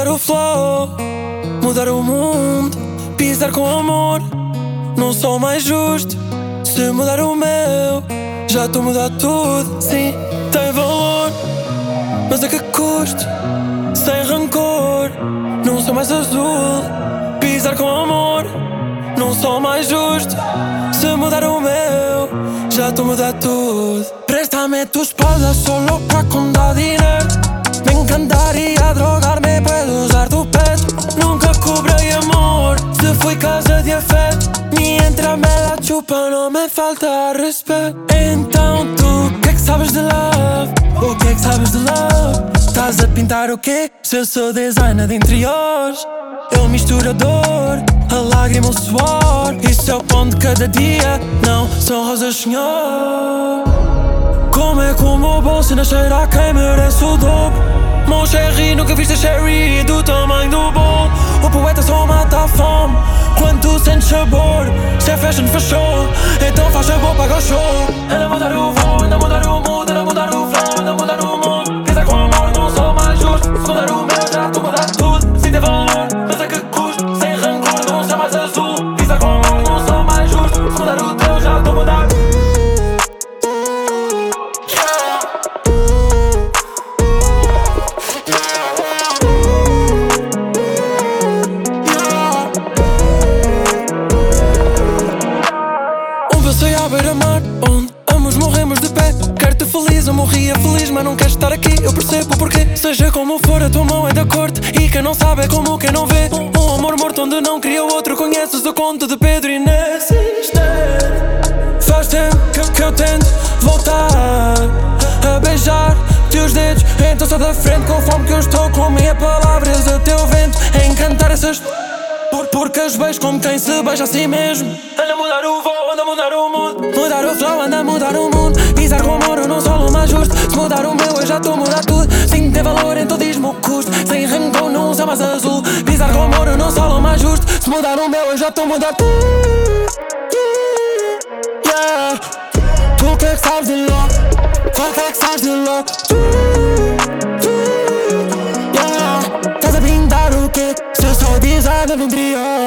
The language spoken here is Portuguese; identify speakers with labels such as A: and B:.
A: Mudar o flow, mudar o mundo, pisar com amor. Não sou mais justo se mudar o meu. Já estou a mudar tudo, sim, tem valor, mas a que custo? Sem rancor. Não sou mais azul, pisar com amor. Não sou mais justo se mudar o meu. Já estou a mudar tudo. Préstame tu espalda solo para contar dinero. Me encantaría drogarme, puedo usar tu pecho. Nunca cobrei amor, se foi casa de afeto. Mientras me la chupa não me falta respeito. Então tu, o que é que sabes de love? O que é que sabes de love? Estás a pintar o quê? Se eu sou designer de interiores. Eu misturo a dor, a lágrima, o suor. Isso é o pão de cada dia, não são rosas, senhor. Como é que o meu bolso ainda cheira a quem merece o dobro? Mon chéri, nunca viste a Sherry do tamanho do bolo. O poeta só mata a fome quando tu sentes sabor. Se é fashion, fechou, então faz sabor, paga o show. Ainda mudar o voo, ainda mudar o mood, ainda mudar o flow, ainda mudar o mundo. Pisar com amor, não sou mais justo. Se mudar o meu, já estou a mudar tudo. Se tem valor, mas a que custo? Sem rancor, não sou mais azul. Pisar com amor, não sou mais justo. Se mudar o teu, já estou a mudar. Passei à beira-mar, onde ambos morremos de pé. Quero-te feliz, eu morria feliz, mas não quero estar aqui, eu percebo o porquê. Seja como for, a tua mão é da corte, e quem não sabe é como quem não vê. Um amor morto onde não cria outro. Conheces o conto de Pedro e Inês? Faz tempo que eu tento voltar a beijar-te os dedos. Então só da frente, com fome que eu estou, com minhas palavras, o teu vento a encantar essas... Porque as beijo como quem se beija a si mesmo. Anda a mudar o voo, anda a mudar o mundo. Mudar o flow, anda a mudar o mundo. Pisar com amor, eu não sou o mais justo. Se mudar o meu, eu já estou a mudar tudo. Sim, tem valor, então diz-me o custo. Sem rancor, não usa mais azul. Pisar com amor, eu não sou o mais justo. Se mudar o meu, eu já estou a mudar tudo. Yeah. Tu o que é que sabes de love? O que é que sabes de love? Yeah. Estás a pintar o quê? Se eu sou designer do interior.